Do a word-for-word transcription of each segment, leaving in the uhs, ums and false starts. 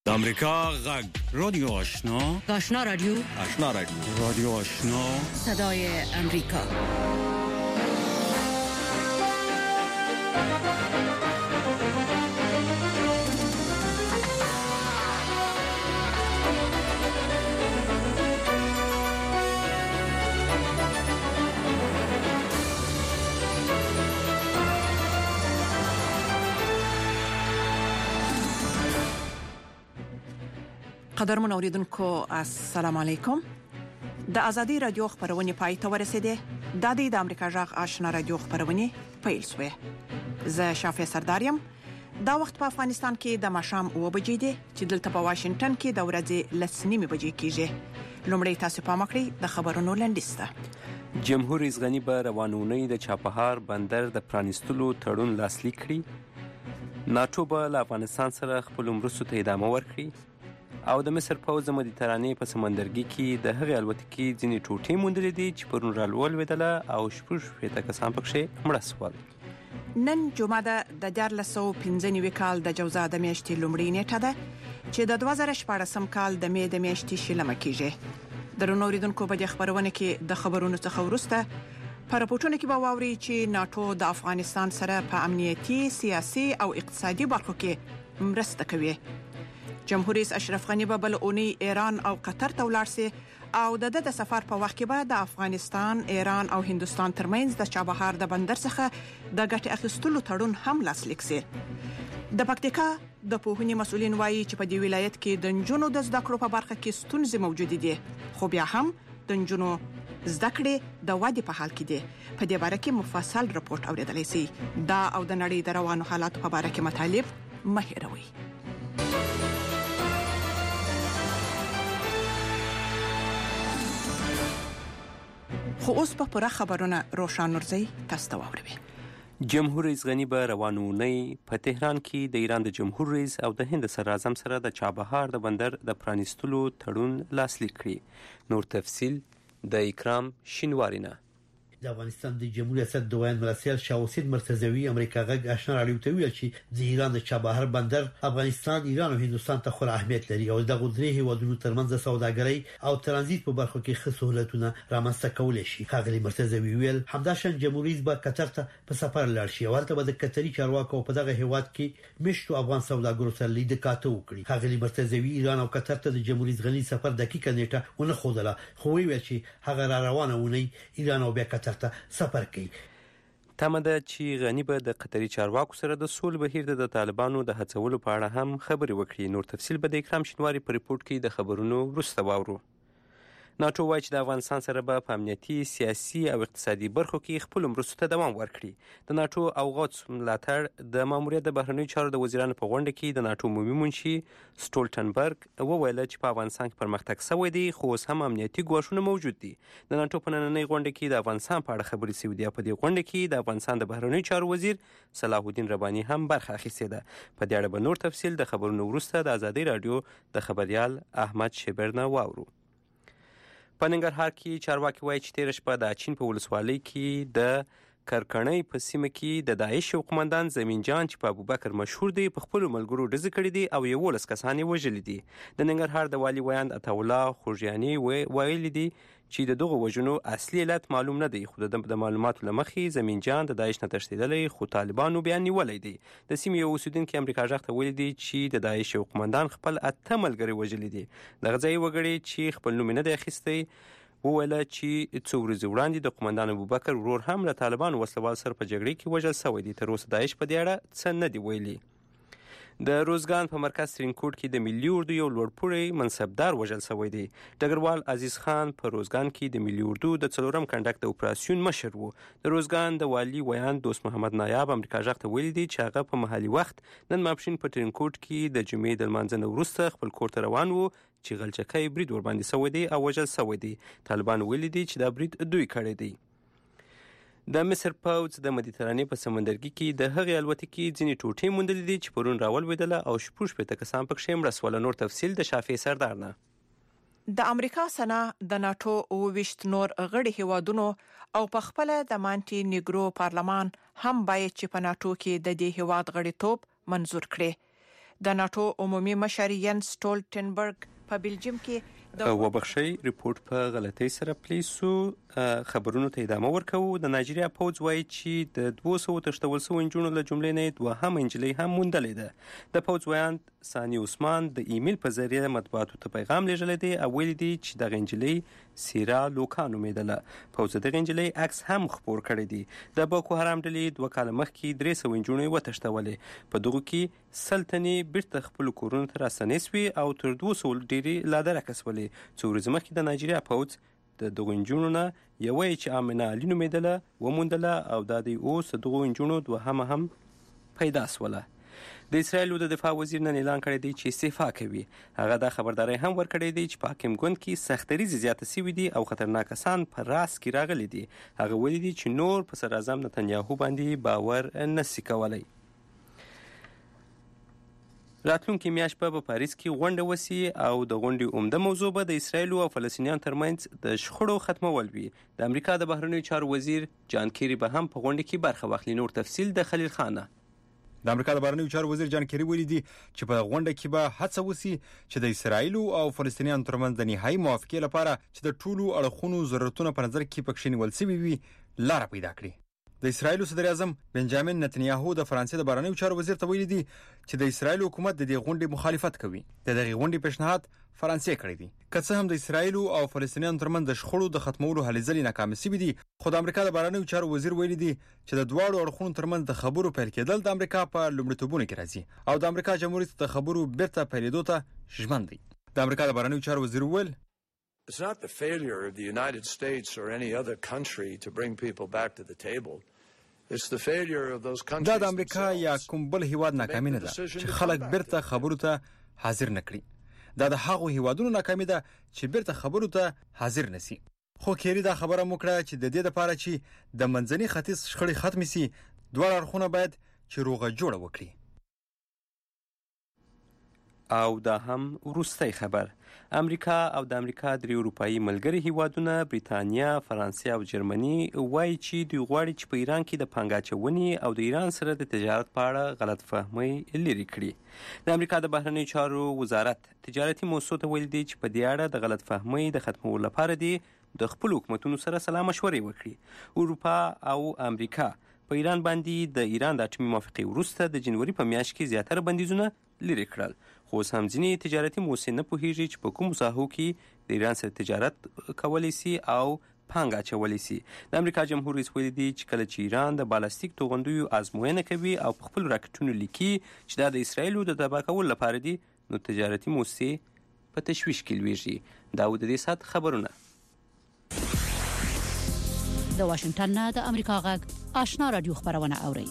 د امریکا غږ رادیو آشنا آشنا رادیو آشنا رادیو رادیو آشنا صدای امریکا. قدرمن اوریدونکو السلام علیکم. د ازادي رادیو خبرونه پای ته ورسیده. د د امریکا غږ آشنا رادیو خبرونه پیل شوه. زه شافع سردارم. دا وخت په افغانستان کې د ماښام اوه بجې دي چې دلته په واشنگټن کې د ورځې لس نیمې بجې کېږي. لومړی تاسو پام وکړئ د خبرونو لنډیسته. جمهور رئیس غنی به روانونی د چابهار بندر د پرانیستلو تړون لاسلیک کړي. ناتو به له افغانستان سره خپل مرستو ته ادامه ورکړي. او د مصر پوځ د مدیترانې په سمندرګي کې د هغې الوتکې ځینې ټوټې موندلې دي چې پرون رالولوېدله او شپږ شپېته کسان پکښې مړه شول. نن جمعه ده د دیارلس سوه پنځه نوي کال د جوزا د میاشتې لومړۍ نیټه ده چې د دوه زره شپاړسم کال د مې د میاشتې شلمه کېږي. درنو اوریدونکو په دې خبرونه کې د خبرونو څخه وروسته په راپورټونو کې به واورئ چې ناتو د افغانستان سره په امنیتي، سیاسي او اقتصادي برخو کې مرسته کوي. جمهور رئیس اشرف غنی به بل اونۍ ایران او قطر ته ولاړ سي او د د سفر په وخت کې به د افغانستان، ایران او هندستان ترمنځ د چابهار د بندر څخه د ګټې اخیستلو تړون هم لاسلیک سي. د پکتیکا د پوهنې مسؤلین وایي چې په دې ولایت کې د نجونو د زده کړو په برخه کې ستونزې موجود دي، خو بیا هم د نجونو زده کړې د ودې په حال کې دي. په دې باره کې مفصل رپورټ اوریدلای شئ. دا او د نړۍ د روانو حالاتو په باره کې مطالب مه هېروئ. خو اوس په پوره خبرونه روشن نورزی تاسو ته واوروي. جمهور رئیس غنی به روانونی په تهران کې د ایران د جمهور رئیس او د هند صدر اعظم سره د چابهار د بندر د پرانیستلو تړون لاسلیک کړي. نور تفصیل د اکرام شینواری نه. د افغانستان د جمهوریت ریاست دویم مرستیال شاه حسین مرتضوی امریکا غږ آشنا رادیو ته ویل چې د ایران د چابهار بندر افغانستان، ایران او هندستان ته خورا اهمیت لري او د غوډري هیوادونو ترمنځ د سوداګرۍ او ترانزیت په برخو کې ښه سہولتونه رامنځته کولای شي. ښاغلي مرتضوی ویل همداشان جمهور رئیس به قطر ته په سفر لاړ شي او ورته به د قطري چارواکو په دغه هیواد کې مشتو افغان سوداګرو سره لید کاته وکړي. ښاغلي مرتضوی ایران او قطر ته د جمهور رئیس غنی سفر دقیقه نیټه ونه خوده، خو ویل چې هغه را روانه ونی ایران او بیا قطر ته سفر تمه ده چې غنی به د قطري چارواکو سره د سولې بهیر د طالبانو د هڅولو په اړه هم خبرې وکړي. نور تفصیل به د اکرام شینواری په ریپورت کې د خبرونو وروسته واورو. ناتو وایي چې د افغانستان سره به په امنیتي، سیاسي او اقتصادي برخو کې خپل مرستو ته دوام ورکړي. د ناتو او غوث ملاتړ د ماموریت د بهرنیو چارو د وزیرانو په غونډه کې د ناتو عمومي منشي سټولټنبرګ وویل چې په افغانستان کې پرمختګ شوی دی، خو اوس هم امنیتي ګواښونه موجود دي. د ناتو په نننۍ غونډه کې د افغانستان په اړه خبرې شوې دي. په دې غونډه کې د افغانستان د بهرنیو چارو وزیر صلاح الدین رباني هم برخه اخیستې ده. په دې اړه به نور تفصیل د خبرونو وروسته د ازادي رادیو د خبريال احمد شبرنه واورو. په ننګرهار کې چارواکي وایي چې تېره شپه د اچین په ولسوالۍ کې د کرکنۍ په سیمه کې د داعش یو قمندان زمین جان چې په ابوبکر مشهور دی په خپلو ملګرو ډزې کړي دي او یولس کسان یې وژلي دي. د ننګرهار د والي ویاند عطاالله خوږیاني ویلي دي چې د دغو وژنو اصلي علت معلوم نه دی، خو د معلوماتو له مخې زمین جان د داعش نه تښتېدلی، خو طالبانو بیا نیولی دی. د سیمې یو اوسېدونکي امریکا غږ ته ویلي دي چې د داعش یو قمندان خپل اته ملګري وژلي دي. دغه ځایي وګړي چې خپل نوم یې نه دی اخیستی وویل چې څو ورځې وړاندې د قمندان ابوبکر ورور هم له طالبانو وسلوال سره په جګړې کې وژل شوی دی. تر اوسه داعش په دې اړه څه نه دی ویلي. د روزګان په مرکز ترینکوټ کې د ملي اردو یو لوړپوړی منصبدار وژل شوی دی. ډګروال عزیز خان په روزګان کې د ملي اردو د څلورم کنډک د اپراسیون مشر و. د روزګان د والي ویاند دوست محمد نایاب امریکا غږ ته ویلي دي چې هغه په محلي وخت نن ماپښین په ترینکوټ کې د جمعې د لمانځه نه وروسته خپل کور ته روان و چې غلچکی برید ورباندې شوی دی او وژل شوی دی. طالبان ویلي دي چې دا برید دوی کړی دی. د مصر پوځ د مدیترانې په سمندرګي کې د هغې الوتکې ځینې ټوټې موندلې دي چې پرون راولوېدله او شپږ شپېته کسان پکښې مړه شول. نور تفصیل د شافعي سردار نه. د امریکا سنا د ناتو اووه ویشت نور غړي هیوادونو او په خپل د مانټي نیګرو پارلمان هم باید چې په ناتو کې د دې هیواد غړیتوب منظور کړي. د ناتو عمومي مشر ینس سټولټنبرګ په بلجیم کې و بخشي ریپورت په غلطۍ سره پلیسو خبرونو ته ادامه ورکوو. د نایجیریا پوځ وایي چې د دوه سوه تښتول شویو نجونو له جملې نه دوهمه نجلۍ هم موندلې ده. د پوځ ویاند ثاني عثمان د ایمیل په ذریعه مطبوعاتو ته پیغام لیږلی دی او ویلي دی چې دغه نجلۍ سیرا لوکا نومېدله. پوځ دغه نجلۍ عکس هم خپور کړی دی. د بوکو حرام ډلې دوه کاله مخکې درې سوه نجونې وتښتولې. په دغو کې سل تنې بیرته خپلو کورونو ته راستنې سوې او تر دوه سوو ډېرې لا درکه سولې. څو ورځې مخکې د نایجیریا پوځ د دغو نجونو نه یوه یې چې آمنه علي نومېدله وموندله او دا دی اوس د دغو نجونو دوهمه هم پیدا سوله. د اسرایلو د دفاع وزیر نن اعلان کړی دی چې استعفا کوي. هغه دا خبرداری هم ورکړی دی چې په حاکم ګوند کې سختریزې زیاته سوي دي او خطرناک کسان په راس کې راغلي دي. هغه ویلي دی چې نور په صدر اعظم نتنیاهو باندې باور نشي کولی. راتلونکي میاشت په پاریس کې غونډه وسي او د غونډې عمده موضوع به د اسرایلو او فلسطینیانو ترمنځ د شخړو ختمول وي. د امریکا د بهرنیو چارو وزیر جان کیری به هم په غونډه کې برخه واخلي. نور تفصیل د خلیل خانه. د امریکا د بهرنیو چارو وزیر جان کیری ویلي دی چې په غونډه کې به هڅه وسي چې د اسرایلو او فلسطینیانو ترمنځ د نهایي موافقې لپاره چې د ټولو اړخونو ضرورتونه په نظر کې پکښې نیول شوي وي لاره پیدا کړي. د اسرایل صدر اعظم بنجامین نتنیاهو د فرانسې د بهرنیو چارو وزیر ته ویلي دي چې د اسرایل حکومت د دې غونډې مخالفت کوي. د دغه غونډې پیشنهاد فرانسې کړی دی. که څه هم د اسرایل او فلسطینیانو ترمنځ د شخړو د ختمولو هلې ځلې ناکامې شوي دي، خو د امریکا د بهرنیو چارو وزیر ویلي دی چې د دواړو اړخونو ترمنځ د خبرو پیل کېدل د امریکا په لومړیتوبونو کې راځي او د امریکا جمهوریت د خبرو بیرته پیلېدو ته ژمن دی. د امریکا د بهرنیو چارو وزیر ویل It's not the failure of the United States or any other country to bring people back to the table. دا د امریکا یا کوم بل هیواد ناکامي نه ده چې خلک بیرته خبرو ته حاضر نکړي. دا د هغو هیوادونو ناکامي ده چې بیرته خبرو ته حاضر نشي. خو کیری دا خبره وکړه چې د دې لپاره چې د منځني ختیځ شخړې ختم شي دواړه اړخونه باید چې روغه جوړه وکړي. او دا هم وروستی خبر. امریکا او د امریکا درې اروپایي ملګري هیوادونه بریتانیا، فرانسې او جرمني وایي چې دوی غواړي چې په ایران کې د پانګه اچونې او د ایران سره د تجارت په اړه غلط فهمي لرې کړي. د امریکا د بهرنیو چارو وزارت تجارتي موسسو ته ویلي دی چې په دې اړه د غلط فهمۍ د ختمولو لپاره دی د خپل حکومتونو سره سلا مشورې وکړي. اروپا او امریکا په ایران باندې د ایران د اټومي موافقې وروسته د جنوري په میاشت کې زیاتره بندیزونه لرې کړل. خو اوس هم ځینې تجارتي موسسې نه پوهېږي چې په کومو ساحو کې د ایران سره تجارت کولی سي او پانګه اچولی سي. د امریکا جمهور رئیس ویلي دی چې کله چې ایران د بالستیک توغندیو ازموینه کوي او په خپل راکټونو لیکي چې دا د اسرایلو د تباه کولو لپاره دي، نو تجارتي موسسې په تشویش کې لویږي. دا و د دې ساعت خبرونه. د واشنگټن نه د امریکا غږ آشنا رادیو خبرونه اوري.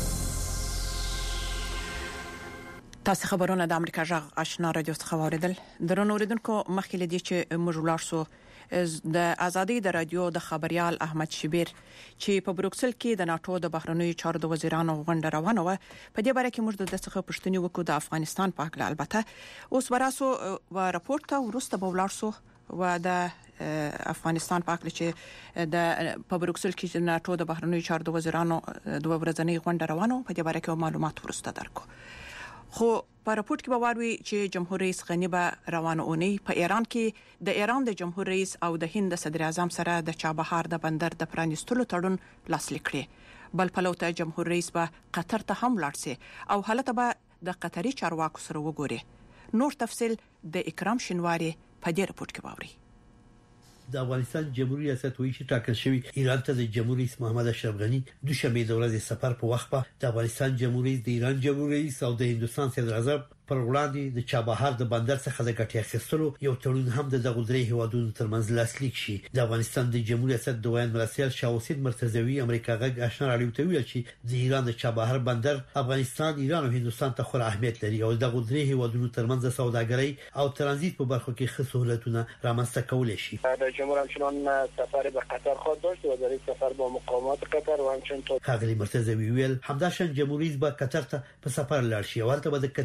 تاسو خبرونه د امریکا غږ آشنا رادیو څخه واوریدل. درنو اوریدونکو، مخکې لدی چې موږ ولاړ سو د ازادي د رادیو د خبريال احمد شبیر چې په بروکسل کې د ناتو د بهرنیو چارو د وزیرانو غونډه روانه و، په دې باره کې موږ د څخه پښتني وکړو د افغانستان په اړه. البته اوس وراسو و راپورټ ته ورسته به ولاړ سو و د افغانستان په اړه چې د په بروکسل کې د ناتو د بهرنیو چارو د وزیرانو د ورځنۍ غونډه روانه و، په دې باره کې معلومات ورسته درکو. خو په راپورټ کې به واروي چې جمهور رئیس غنی به روانه اونۍ په ایران کې د ایران د جمهور رئیس او د هند د صدر اعظم سره د چابهار د بندر د پرانیستلو تړون لاسلیک کړي. بل پلو ته جمهور رئیس به قطر ته هم لاړ سي او حالت به د قطري چارواکو سره وګوري. نور تفصيل د اکرام شینواری په دې راپورټ کې واوري. د افغانستان جمهوریت ریاست وایي چې ټاکل شوی ایران ته د جمهور رئیس محمد اشرف غنی دوشنبه د ورځې سفر په وخت په د افغانستان جمهور رئیس د ایران جمهور رئیس او د هندستان صدر اعظم پر وړاندې د چابهار د بندر څخه د ګټې اخیستلو یو تړون هم د دغه درې هیوادونو ترمنځ لاسلیک شي. د افغانستان د جمهوریت ریاست دویم مرستیال شاه حسین مرتضوی امریکا غږ آشنا رادیو ته ویل چې د ایران د چابهار بندر افغانستان، ایران او هندستان ته خورا اهمیت لري او دغه درې هیوادونو ترمنځ سوداګرۍ او ترانزیت په برخو کې ښه سہولتونه رامنځته کولای شي. د جمهور همچنان سفر به قطر خواهد داشت و در این سفر با مقامات قطر و همچنین ښاغلي مرتضوی ویل همداشان جمهور رئیس به قطر ته په سفر لاړ شي او هلته به د قطري چارواکو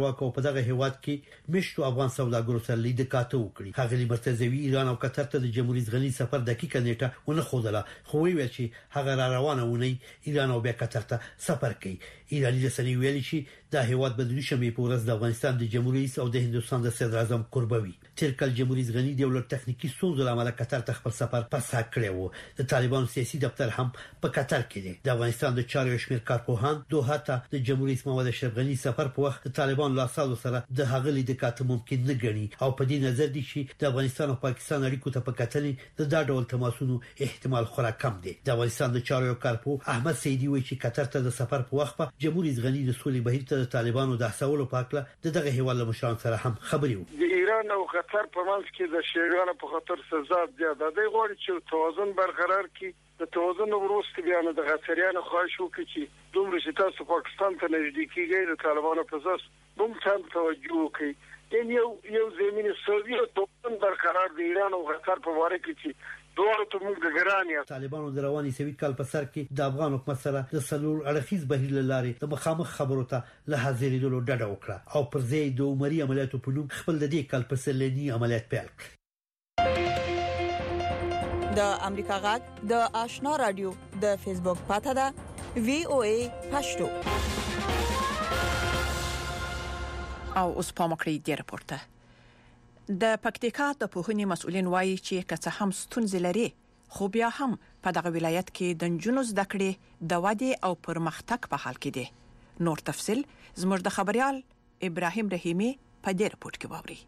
چارواکو په دغه هیواد کې مشتو افغان سوداګرو سره لیدکاته وکړي. ښاغلي مرتضوي ایران او قطر ته د جمهوریت غنی سفر دقیقه نیټه ونه خوده، خو ویل چې هغه را روانه ونی ایران او بیا قطر ته سفر کوي. ایرانی رسنۍ ویلي چې دا هیواد به د شمې په ورځ د افغانستان د جمهوریت او د هندستان د صدر اعظم قربوي. تیر کال جمهوریت غنی د ولر تخنیکی ستونزو لامل قطر ته خپل سفر پسا کړی وو. د طالبانو سیاسي دفتر هم په قطر کې دی. د افغانستان د چارو شمیر کارپوهان دوه ته د جمهوریت محمد اشرف غنی سفر په وخت د طالبانو لاسالو سره د هغه لیدکات ممکن نه ګڼي او په دې نظر دي چې د افغانستان او پاکستان اړیکو ته په کتنې د دا ډول تماسونو احتمال خورا کم دی. د افغانستان د چارو کارپوه احمد سیدی وایي چې قطر ته د سفر په وخت په جمهوریت غنی د سولې بهیر ته د طالبانو د حسولو پاکله د دغه هیواد له مشرانو سره هم خبرې وکړي. د ایران او قطر په منځ کې د شیرانو په خاطر سزا زیاده دی، غواړي چې توازن برقرار کړي. د توازن وروسته بیا نه د غتریانو خواهش وکړي چې دومره چې تاسو پاکستان ته نږدې کیږئ د طالبانو په ځاس دوم څه توجه وکړي. یو یو زمينه سوویت توازن برقرار د ایران او قطر په واره کې چې دوه ته موږ د ګرانیا طالبانو د رواني سوي کال په سر کې د افغان حکومت سره د سلور اړخیز بهیر لاري د مخامخ خبرو ته له حاضرېدلو ډډه وکړه او پر ځای د عمري عملیاتو په نوم خپل د دې کال په سلني عملیات پیل کړ. د امریکا غږ د آشنا رادیو د فیسبوک پاته ده وی او ای پښتو او اوس په مکرې دی راپورته. د پکتیکا د پوهنې مسؤلین وایي چې که هم ستونزې لري خو بیا هم په دغه ولایت کې د نجونو زده کړې د ودې او پرمختګ په حال کې دي. نور تفصيل زموږ د خبريال ابراهيم رحیمي په دې رپورت کې ووري.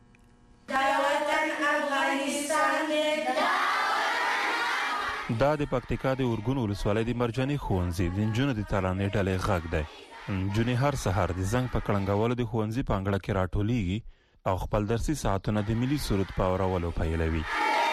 دا د پکتیکا د اورګون ولسوالۍ د مرجاني ښوونځي د نجونو د ترانې ډلې غږ دی. نجونې هر سهار د زنګ په کړنګولو د ښوونځي په انګړه کې راټولېږي او خپل درسي ساعتونه د ملي سرود په اورولو پیلوي.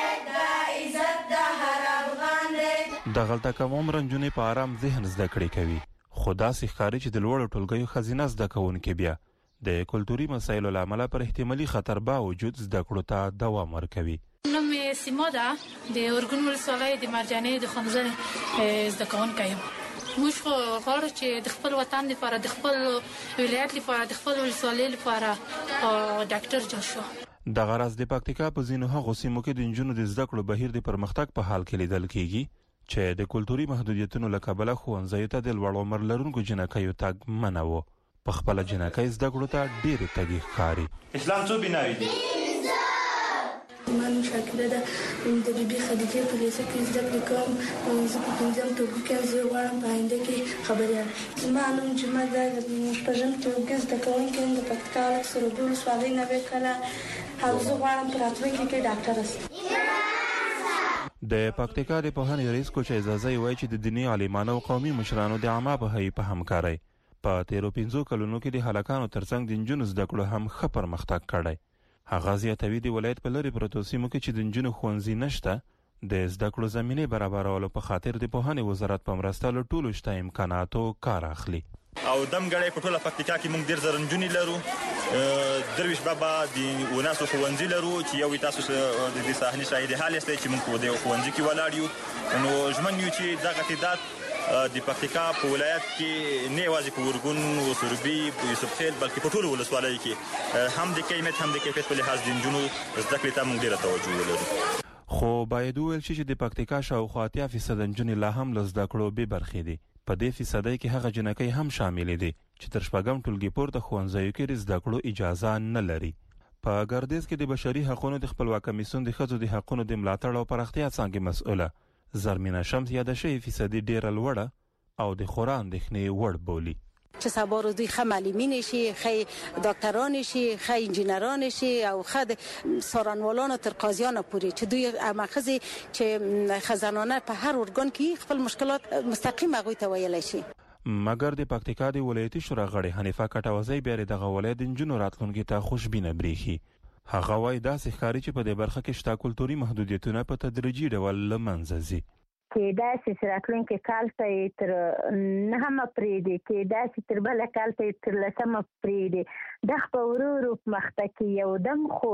د غلطه کوم عمر نجونې په آرام ذهن زده کړې کوي، خو داسې ښکاري چې د لوړو ټولګیو ښځینه زده کوونکې بیا د کلتوري مسایلو له امله پر احتمالي خطر باوجود زده کړو ته دوام ورکوي. نوم یې سیما ده، د اورګون ولسوالۍ د مرجاني د ښوونځي زده کوونکی یم. موږ خو غواړو چې د خپل وطن لپاره، د خپل ولایت لپاره، د خپل ولسوالۍ لپاره ډاکټر جوړ شو. د غرض د پکتیکا په ځینو هغو سیمو کې د نجونو د زده کړو بهیر د پرمختګ په حال کې لیدل کیږي چې د کلتوري محدودیتونو له کبله ښوونځیو ته د لوړ عمر لرونکو جنکیو تګ منع و. په خپله جنکۍ زده کړو ته ډېرې تږي ښکاري. اسلام څو بناوي دي؟ من شاکره ده د بیبي خدیجه په لیسه کې زده کړې کوم. زه په پنځم ټولګي کې زه غواړم په آینده کې خبریال. زما نوم جمعه ده، د شپږم ټولګي زده کوونکی یم د پکتیکا ولسوالۍ ولسوالۍ نه وکړه او زه غواړم په راتلونکي کې ډاکټره شم. د پکتیکا د پوهنې رئیس کوچ اعزازي وایي چې د دیني عالمانو او قومي مشرانو د عامه بهایي په همکارۍ په تیرو پنځو کلونو کې د هلکانو ترڅنګ د نجونو زده کړو هم ښه پرمختګ کړی. هغه زیاتوي د ولایت په لرې پرتو سیمو کې چې د نجونو ښوونځي نشته د زده کړو زمینې برابرولو په خاطر د پوهنې وزارت په مرسته له ټولو شته امکاناتو کار اخلي. او دمګړی په ټوله پکتیکا کې موږ ډېر زره نجونې لرو. درویش بابا د وناسو ښوونځي لرو چې یو تاسو د صحنې شاهد حال یاستئ چې موږ په دې ښوونځي کې ولاړ یو. نو ژمن یو چې دغه تعداد د پکتیکا په ولایت کې نه یوازې په اورګون او سروبي یوسف خیل بلکې په ټولو ولسوالۍ کې هم د کیفیت هم د کیفیت په لحاظ د نجونو زده کړې ته موږ ډېره توجه ولرو. خو باید وویل شي چې د پکتیکا شاوخوا اتیا فیصد نجونې لا هم له زده کړو بې برخې دي. په دې فیصدۍ کې هغه جنکۍ هم شاملې دي چې تر شپږم ټولګي پورته ښوونځیو کې د زده کړو اجازه نه لري. په ګردیز کې د بشري حقوقو د خپلواک کمیسیون د ښځو د حقوقو د ملاتړ او پراختیا څانګې مسؤله زرمینه شمس یاده شوې فیصدي ډیره لوړه او د خورا اندېښنې وړ بولي. چې سبا روز دوی ښه معلمین شي، ښه ډاکټران شي، ښه انجینران شي او ښه څارنوالان تر قاضیانو پورې چې دوی امخزي چې خزانانه په هر ارګان کې خپل مشکلات مستقیم هغوی ته ویلی شي. مګر د پکتیکا د ولایتي شورا غړې حنیفه کټوازی بیا دغه ولایت د نجونو راتلونکي ته خوشبینه بریښي. هغه وایي داسې ښکاري چې په دې برخه کې شته کلتوري محدودیتونه په تدریجي ډول له منځه ځي. کې داسې راتلونکي کال ته تر نهمه پرېږدي، کې داسې تر بله کال ته تر لسمه پرېږدي. د خپل ورو ورو مخته کې یو دم خو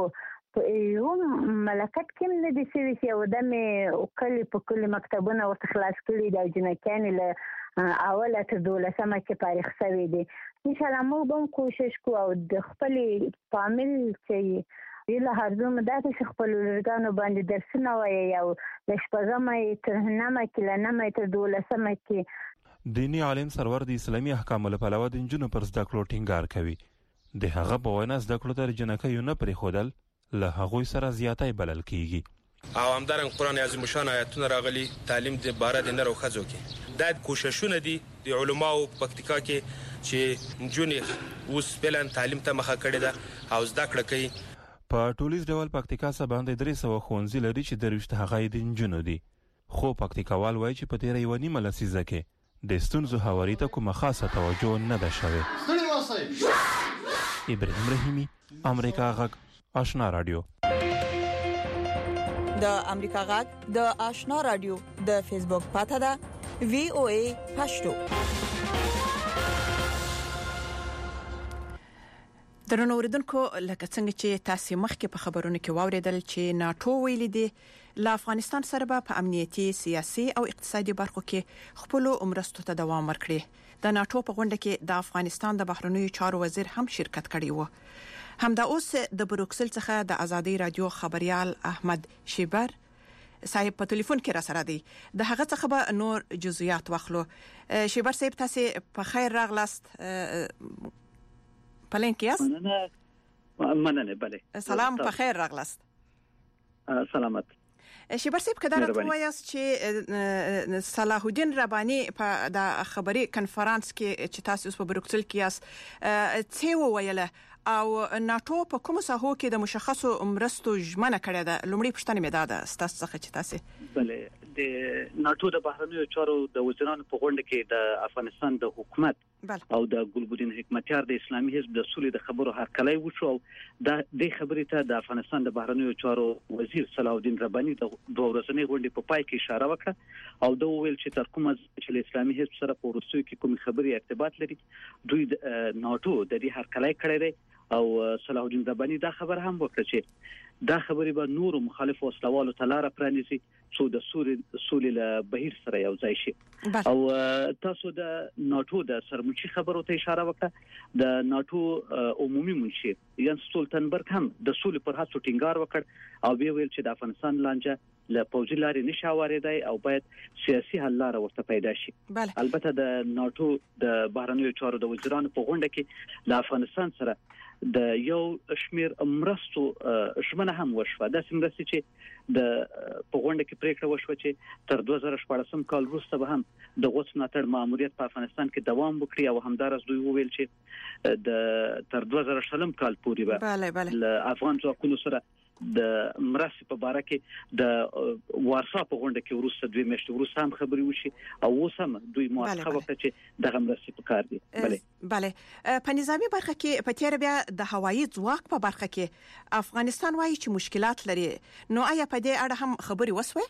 یو ملکت کې نه دي سوي چې یو دم کلي په کلي مکتبونه ورته خلاص کړي د جنکیانې له اوله تر دولسمه کې فارغ شوی دی. ان شاء الله موږ هم کوشش کوو او د خپل فامیل چې یله هرزوم داسې خپل ورګانو باندې درسونه وایي او د شپږمه تر نهمه کې له نهمه تر دولسمه کې دینی عالم سرور د اسلامي احکامو له پلوه د نجونو پر زده کړو ټینګار کوي. د هغه په وینا زده کړو ته جنکیو نه پرېښودل له هغوی سره زیاتی بلل کیږي او همدارنګ قرآن عظیم شان آیاتونه راغلي تعلیم د باره د نر او ښځو کې دا کوششونه دي د علماو په پکتیکا کې چې نجونې اوس فعلا تعلیم ته مخه کړې ده او زده کړه کوي. په ټولیز ډول پکتیکا څخه باندې درې سوه ښوونځي لري چې درویشت هغه یې د نجونو دي. خو پکتیکاوال وایي چې په تېره یوه نیمه لسیزه کې د ستونزو هواري ته کومه خاصه توجه نه ده شوې. ابراهیم رحیمی، امریکا غږ، آشنا رادیو. د امریکا غږ د آشنا رادیو د فیسبوک پاڼه ده وی او ای پښتو. درنو اوریدونکو لکه څنګه چې تاسو مخکې په خبرونو کې واوریدل چې ناتو ویلي دي له افغانستان سره په امنیتي، سیاسي او اقتصادي برخو کې خپل مرستو ته دوام ورکړي. د ناتو په غونډه کې د افغانستان د بهرنیو چارو وزیر هم شرکت کړی و. همدا اوس د بروکسل څخه د آزادۍ رادیو خبريال احمد شیبر صاحب په ټلیفون کې را سره دی. د هغه څخه به نور جزئیات واخلو. شیبر صاحب تاسو په خیر راغلاست. پلین کې یاست؟ مننه مننه بله. سلام په خیر راغلاست. سلامت. شیبر صاحب کدا راته وایاست چې صلاح الدین رباني په د خبري کنفرانس کې چې تاسو په بروکسل کې یاست څه وویله او ناتو په کوم ساحو کې د مشخصو مرستو ژمنه کړې ده؟ لومړی پوښتنه مې ده ستاسو څخه چې تاسو بله د ناتو د بهرنیو چارو د وزیرانو په غونډه کې د افغانستان د حکومت بل. او د ګلبدین حکمتیار د اسلامي حزب د سولې د خبرو هرکلی وشو او د دې خبرې ته د افغانستان د بهرنیو چارو وزیر صلاح الدین رباني د دوه ورځې غونډې په پای کې اشاره وکړه او دا ویل چې تر کومه چې د اسلامي حزب سره په ورسوي کې کوم خبري ارتباط لري دوی د ناتو د دې هرکلی کړی دی او صلاح الدین رباني دا خبر هم وکړه چې دا خبرې به نور مخالف وسلوالو تلاره پرانیسي څو د سولې له بهیر سره یو ځای شي. او تاسو د ناتو د سرمنشي خبرو ته اشاره وکړه. د ناتو عمومي منشي یانس سولتنبرګ هم د سولې پر هڅو ټینګار وکړ او ویل چې د افغانستان لانجه له پوځي لارې نشي واردای او باید سیاسي حل لاره ورته پیدا شي. البته د ناتو د بهرنیو چارو د وزیرانو په غونډه کې د افغانستان سره د یو شمیر مرستو ژمنه هم وشوه. د سیمرسي چې د په غونډه کې پریکړه وشوه چې تر دوه زره شپږم کال وروسته به هم د غوڅ ملاتړ ماموریت په افغانستان کې دوام وکړي او همدارس دوی وویل چې د تر دوه زره شلم کال پورې به بله بله افغان ځواکونو سره د مرستې په باره کې د وارسا په غونډه کې وروسته دوی میاشتې وروسته هم خبرې وشي او اوس هم دوی موافقه وکړه چې دغه مرستې په کار دي. بله بله په نظامی برخه کې په تیر بیا د هوایي ځواک په برخه کې افغانستان وایي چې مشکلات لري نو آیا په دې اړه هم خبرې وسوي؟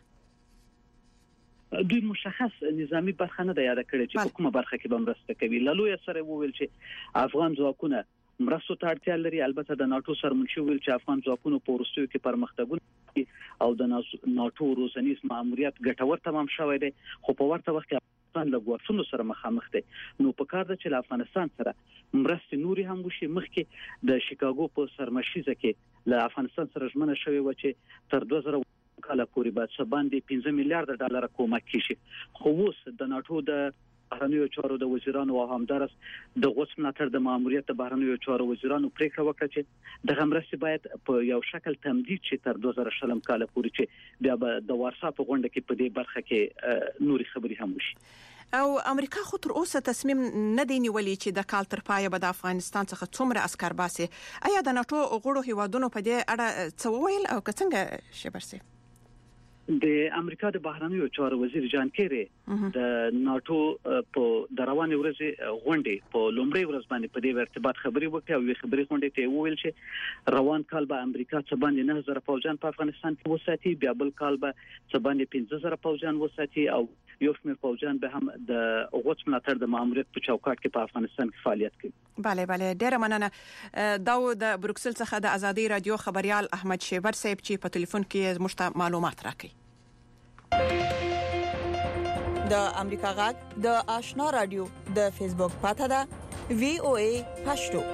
دوی مشخص نظامی برخه نه ده یاد کړې چې په کومه برخه کې به مرسته کوي. لالوی سره وویل چې افغان ځواکونه مرستو ته اړتیا لري. البته د ناتو سرمنشي ویل چې افغان ځواکونو په ورستیو کې پرمختګونه او د ناتو روزنیز ماموریت ګټور تمام شوی دی خو په ورته وخت کې افغانستان له ګواښونو سره مخامخ دی. نو په کار ده چې له افغانستان سره مرستې نوري هم وشي. مخکې د شیکاګو په سرمشیزه کې له افغانستان سره ژمنه شوې و چې تر دوه زره کال پورې به څه باندې پنځه میلیارډ ډالر کومک کیږي. خو اوس د ناتو د بهرنیو چارو د وزیرانو او همدارس د غوڅ ملاتړ د ماموریت د بهرنیو چارو وزیرانو پریکړه وکړه چې د مرستې باید په یو شکل تمدید شي تر دوه زره شلم کال پورې چې بیا به د وارسا په غونډه کې په دې برخه کې نوري خبري هم وشي. او امریکا خو تر اوسه تصمیم نه دی نیولی چې د کال تر پایه به د افغانستان څخه څومره عسكر باسي. آیا د ناتو غړو هیوادونو په دې اړه څه وویل او څنګه شبرسي؟ د امریکا د بهرنیو چارو وزیر جان کیری د ناتو په دروانې ورځ غونډې په لومړی ورځ باندې په دې ارتباط خبري وکړه او خبري غونډې ته وویل چې روان کال به امریکا څه باندې نه زره پوځیان په افغانستان کې وساتي بیا بل کال به څه باندې پنځه زره پوځیان وساتي او یو شمېر پوځیان به هم د غوڅ ملاتړ د ماموریت په چوکاټ کې په افغانستان کې فعالیت کوي. بله بله ډیره مننه. دا د بروکسل څخه د آزادۍ رادیو خبريال احمد شیبر صاحب چې په ټلیفون کې مشته معلومات راکړي. د د امریکا غږ د آشنا رادیو د فیسبوک پاته ده وی او ای پښتو.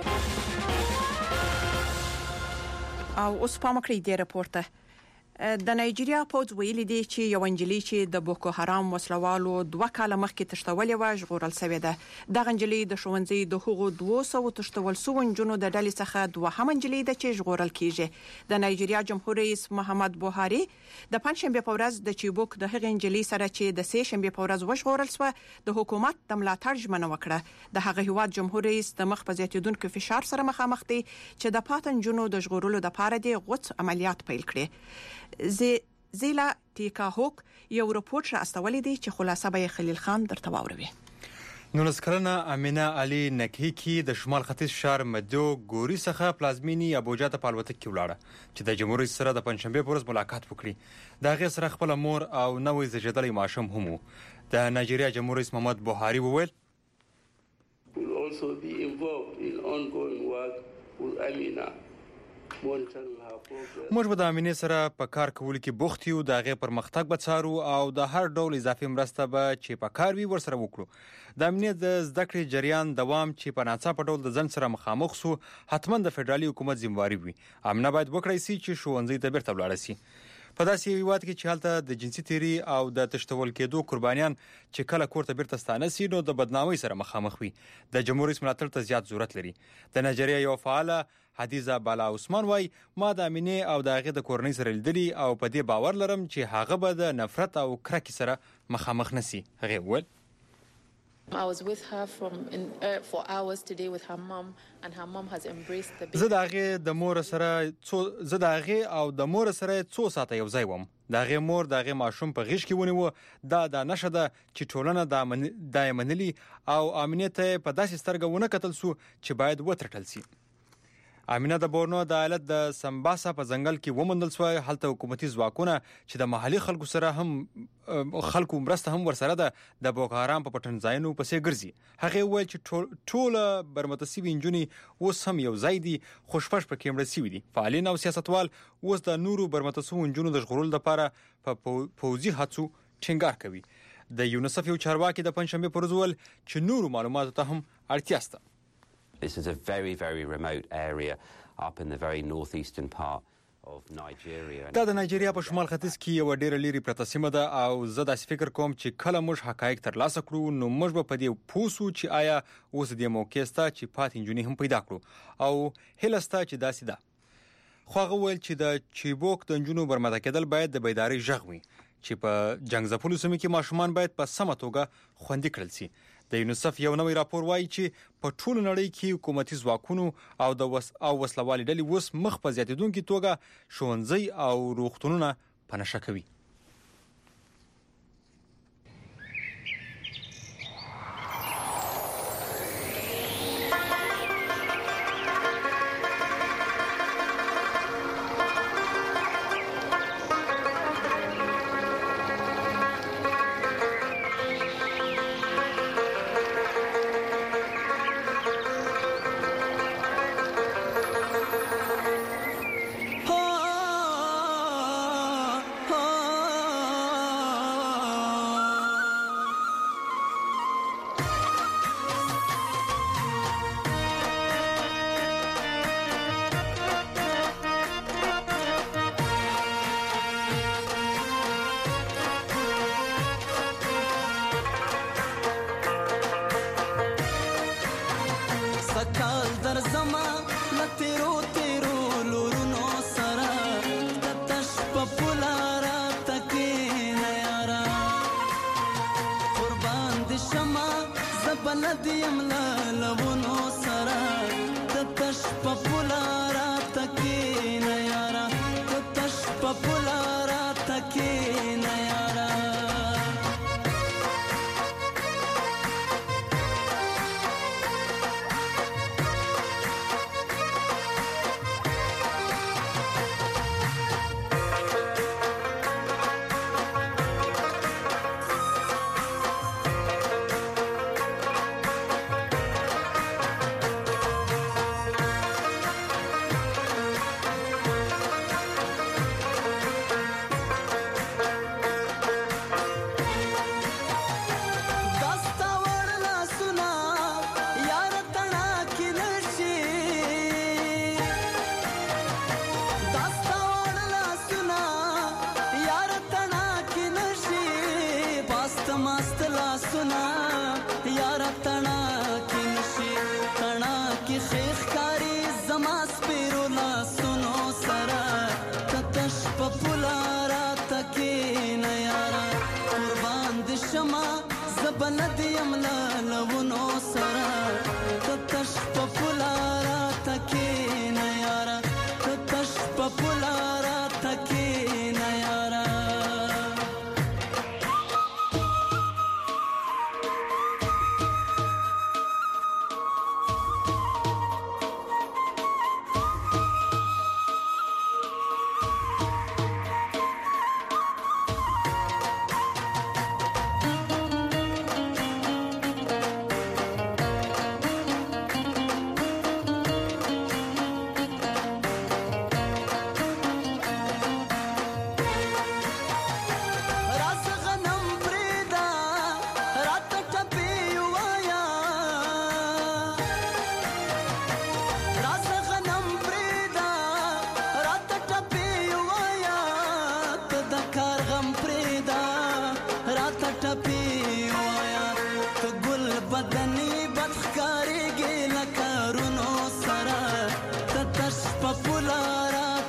او اوس په مکرې دی راپورته د نایجیریا پوز ویلي دی چې یو انجلی چې د بوکو حرام وسلوالو دوه کاله مخکې تشتولې و ژغورل شوې ده. د انجلی د شونځي د هغو دوه سوه تشتول سو انجونو د ډلې څخه دوه هم انجلی د چې ژغورل کیږي. د نایجیریا جمهور رئیس محمد بوهاري د پنځشنبه په ورځ د چیبوک د هغې انجلی سره چې د سه شنبه په ورځ وژغورل شو د حکومت د ملاتړ ژمنه وکړه. د هغه هیواد جمهور رئیس د مخ په زیاتیدونکو فشار سره مخامخ دی چې د پاتنجونو د ژغورلو لپاره د غوڅ عملیات پیل کړي. زی زیلا تیکا هوک یو رپورت را استولې دي چې خلاصه به خلیل خان درته واوروي. نولس کلنه امینه علي نکهیکی د شمال ختیځ شهر مدو ګوري څخه پلازمینی ابوجا ته په الوتکه کې ولاړه چې د جمهور رئیس سره د پنځشنبه په ورځ ملاقات وکړي. د هغې سره خپل مور او نوې زیږیدلې ماشوم هم وو. د نایجیریا جمهور رئیس محمد بوهاري وویل will also be involved in ongoing work with Amina. موږ به د امینې سره په کار کولو کې بوخت یو. د هغې پرمختګ به څارو او د هر ډول اضافي مرسته به چې په کار وي ورسره وکړو. د امنیت د زده کړې جریان دوام چې په ناڅاپه ډول د ځنډ سره مخامخ سو حتما د فدرالي حکومت ذمہواري وي. امنه باید وکړی سي چې ښوونځي ته بیرته ولاړ سي. په داسې یو هیواد کې چې هلته د جنسي تیری او د تشتول کېدو قربانیان چې کله کور ته بیرته ستانه سي نو د بدنامۍ سره مخامخ وي. د جمهور رئیس ملاتړ ته زیات ضرورت لري. د نایجیریا یو فعاله حدیثه بالا عثمان وای ما د امینې او د هغې د کورنۍ سره لیدلي او په دې باور لرم چې هغه به د نفرت او کرکې سره مخامخ نسی. هغې وویل I was with her from in, uh, for hours today with her mom and her mom has embraced the baby. زه د هغې د مور سره څو زه د هغې او د مور سره څو ساعته یو ځای وم. د هغې مور د هغې ماشوم په غېږ کې ونیو. دا د نشه ده چې ټولنه دا یې منلي او امینې ته په داسې سترګه ونه کتل سو چې باید وترټل سي. امینه د بورنو د ایالت د سمباسا په ځنګل کې ومندل شو. هلته حکومتي ځواکونه چې د محلي خلکو سره هم خلکو مرسته هم ورسره ده د بوکو حرام په پټن ځایونو پسې ګرځي. هغه وویل چې ټوله برمتسیبي انجونې اوس هم یو ځای دي خو شپږ پکې مړه سوي دي. فعالین او سیاستوال اوس د نورو برمتسو انجونو د ژغورلو لپاره په پوځي هڅو ټینګار کوي. د یونیسف یو چارواکي د پنځشنبه پر ورځ وویل چې نورو معلوماتو ته هم اړتیا شته. This is a very, very remote area up in the very northeastern part of Nigeria. دا د نایجیریا په شمال ختیځ کې یو ډېره لري پرته سیمه ده او زه داسې فکر کوم چې کله موږ حقایق ترلاسه کړو نو موږ به په دې پوه سو چې آیا اوس دې موقع شته چې پاتې نجونې هم پیدا کړو او هیله شته چې داسې ده. خو هغه ویل چې د چیبوک د نجونو برمته کېدل باید د بیدارۍ غږ وي چې په جنګ ځپلو سیمو کې ماشومان باید په سمه توګه خوندي کړل سي. د یونیسف یو نوی راپور وایي چې په ټولو نړۍ کې حکومتي ځواکونو او د وس او وسلوالي ډلې اوس مخ په زیاتېدونکي توګه ښوونځي او روغتونونه په نشه کوي.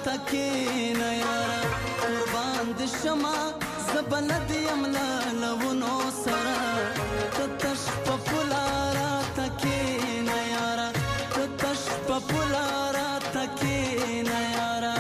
تکینا یارا قربان د شما زبلد یملا لونو سرا تتش پپولارا تکینا یارا تتش پپولارا تکینا یارا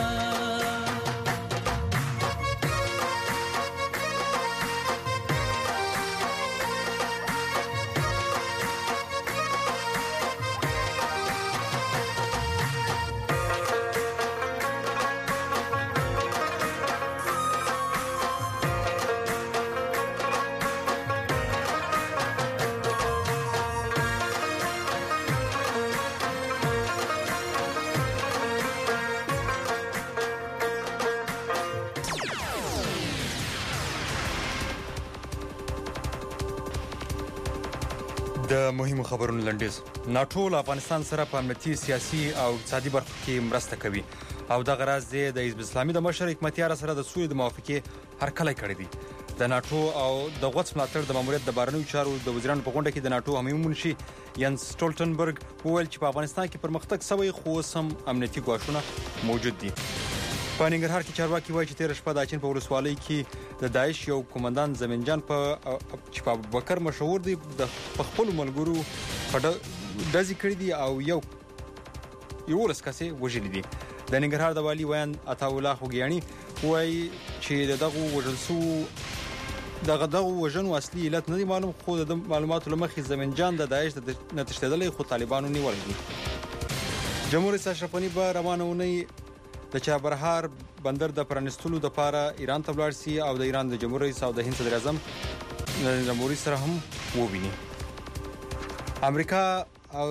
د مهمو خبرونو لنډیز. ناټو له افغانستان سره په امنیتي سیاسي او اقتصادي برخو کې مرسته کوي او دغه راز د حزب اسلامي د مشر حکمتیار سره د سولې د موافقې هرکلی کړی دی. د ناټو او د غوڅ ملاتړ د ماموریت د بهرنیو چارو د وزیرانو په غونډه کې د ناټو همایون منشي ینس سټولټنبرګ وویل چې په افغانستان کې پرمختګ شوی خو سم امنیتي ګواښونه موجود دي. په ننګرهار کې چارواکي وایي چې تیر شپه د اچین په ولسوالۍ کې د داعش یو کمانډان زمینجان په چې په ابوبکر مشهور دی د خپل ملګرو په ډزې کړې دي او یو یو لس کسې وژلي دي. د ننګرهار د والي ویان عطاالله خوګیاني وایي چې دغه وژل سو دغه دغه وژنو اصلي علت نه دی معلوم، خو د معلوماتو لمخې زمینجان د داعش د نتښتېدلې خو طالبانو نیولې دي. جمهور رئیس اشرف غني به روانه اونۍ د چابهار بندر د پرانستلو د پاره ایران ته ولاړ سي او د ایران د جمهور رئیس او د هند صدر اعظم نریندرا مودي سره هم وویني. امریکا او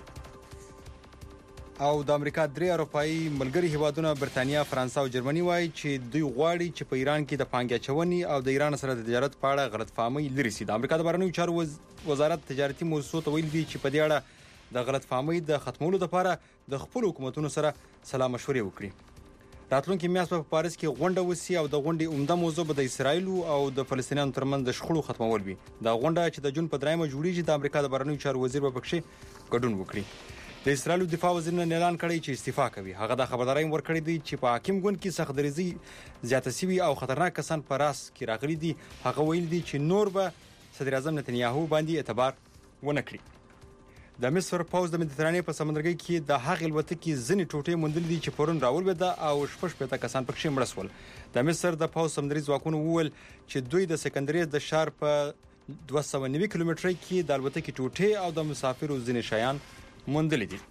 او د امریکا درې اروپאי ملګري هیوادونه برتانیا، فرانسه او جرمني وایي چې دوی غواړي چې په ایران کې د پانګې اچونې او د ایران سره د تجارت په اړه غلط فهمي لري سي. د امریکا د بهرنیو چارو وزارت تجارتي موضوع ته ویل دي چې په دې اړه د غلط فهمي د ختمولو لپاره د خپل حکومتونو سره سلا مشورې وکړي. راتلونکي میاشت په پاریس کې غونډه وسی او د غونډې عمده موضوع به د اسرایل او د فلسطینیانو ترمنځ د شخړو ختمول وي. دا غونډه چې د جون په دریمه جوړیږي د امریکا د بهرنیو چارو وزیر به پکې ګډون وکړي. د اسرایل دفاع وزیر نن اعلان کړی چې استعفا کوي. هغه د خبرداري ورکړې دي چې په حاکم ګوند کې سخت دریزي زیاته سوي او خطرناک کسان په راس کې راغلي دي. هغه ویل دي چې نور به صدر اعظم نتنیاهو باندې اعتبار ونه کړي. د مصر پوز د مدیترانې په سمندرګي کې د هغې الوتکې ځینې ټوټې موندل دي چې پرون راولوېده او شپږ شپېته کسان پکې مړه شول. د مصر د پوز سمندري ځواکونو وویل چې دوی د سکندریه د ښار په دوه سوه نوي کیلومترۍ کې د الوتکې ټوټې او د مسافرو ځینې شیان موندل دي.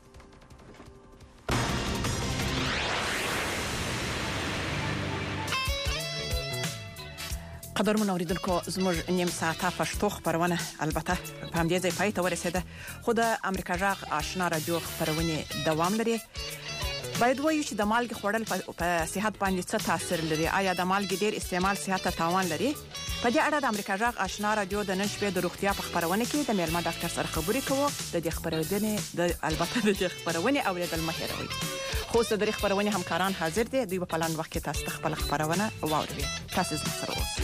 قدرمن اوریدونکو زموږ نیم ساعته پښتو خبرونه البته په همدې ځای پای ته ورسېده، خو د امریکا جغ آشنا رادیو خبرونه دوام لري. باید وایو چې د مالګې خوړل په صحت باندې څه تاثیر لري. آیا د مالګې ډیر استعمال صحت ته تاوان لري؟ په دې اړه د امریکا جغ آشنا رادیو د نن شپې د روغتیا په خبرونه کې د میلمه ډاکټر سره خبرې کوو. د دې خبرونه د البته د دې خبرونه اوریدل مه هېروئ. خو د دې خبرونه همکاران حاضر دي، دوی په پلان وخت کې تاسو ته خپل خبرونه واوروي. تاسو زموږ سره اوسئ.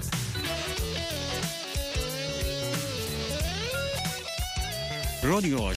رادیو